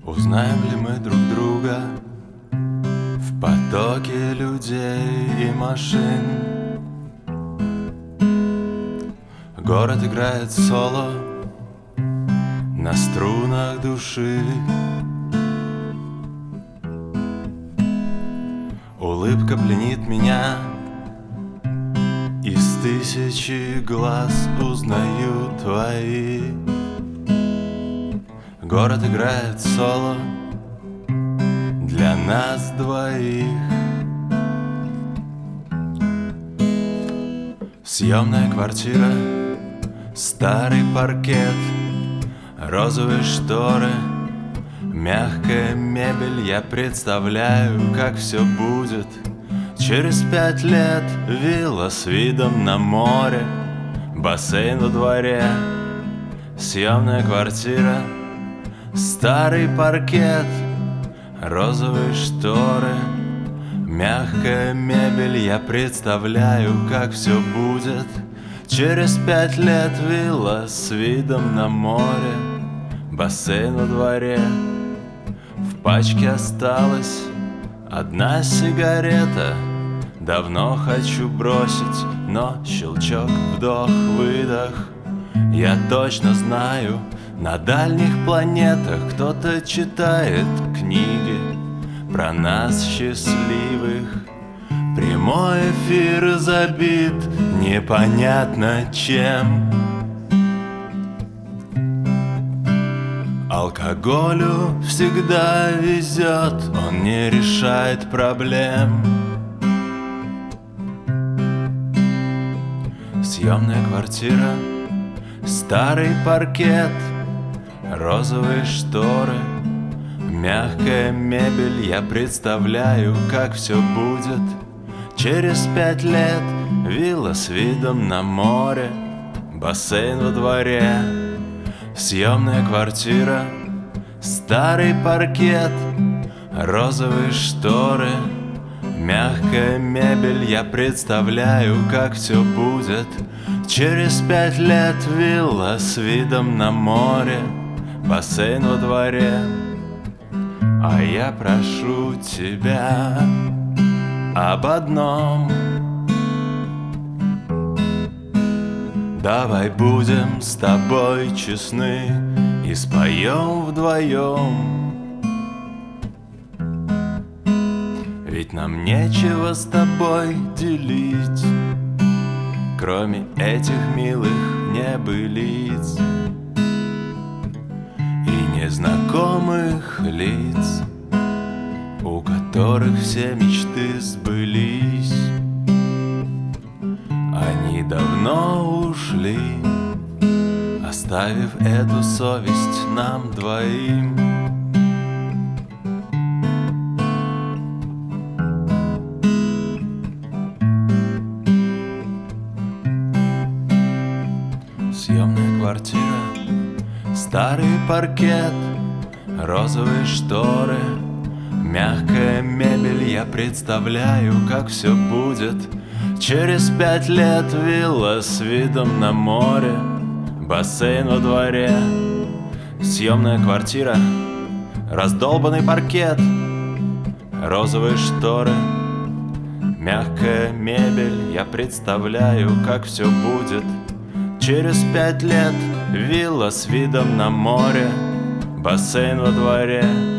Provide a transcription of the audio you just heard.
Узнаем ли мы друг друга в потоке людей и машин? Город играет соло на струнах души. Улыбка пленит меня, из тысячи глаз узнаю твои. Город играет соло для нас двоих. Съемная квартира, старый паркет, розовые шторы, мягкая мебель. Я представляю, как все будет через 5 лет. Вилла с видом на море, бассейн во дворе. Съемная квартира, старый паркет, розовые шторы, мягкая мебель. Я представляю, как все будет через 5 лет. Вилла с видом на море, бассейн во дворе. В пачке осталась одна сигарета. Давно хочу бросить, но щелчок, вдох, выдох. Я точно знаю, на дальних планетах кто-то читает книги про нас счастливых. Прямой эфир забит непонятно чем. Алкоголю всегда везет, он не решает проблем. Съемная квартира, старый паркет, розовые шторы, мягкая мебель. Я представляю, как все будет через 5 лет. Вилла с видом на море, бассейн во дворе. Съемная квартира, старый паркет, розовые шторы, мягкая мебель. Я представляю, как все будет через 5 лет. Вилла с видом на море, бассейн во дворе. А я прошу тебя об одном: давай будем с тобой честны и споем вдвоем. Ведь нам нечего с тобой делить, кроме этих милых небылиц и незнакомых лиц, у которых все мечты сбылись. Они давно ушли, оставив эту совесть нам двоим. Съемная квартира, старый паркет, розовые шторы, мягкая мебель. Я представляю, как все будет через 5 лет. Вилла с видом на море, бассейн во дворе. Съемная квартира, раздолбанный паркет, розовые шторы, мягкая мебель. Я представляю, как все будет через 5 лет. Вилла с видом на море, бассейн во дворе.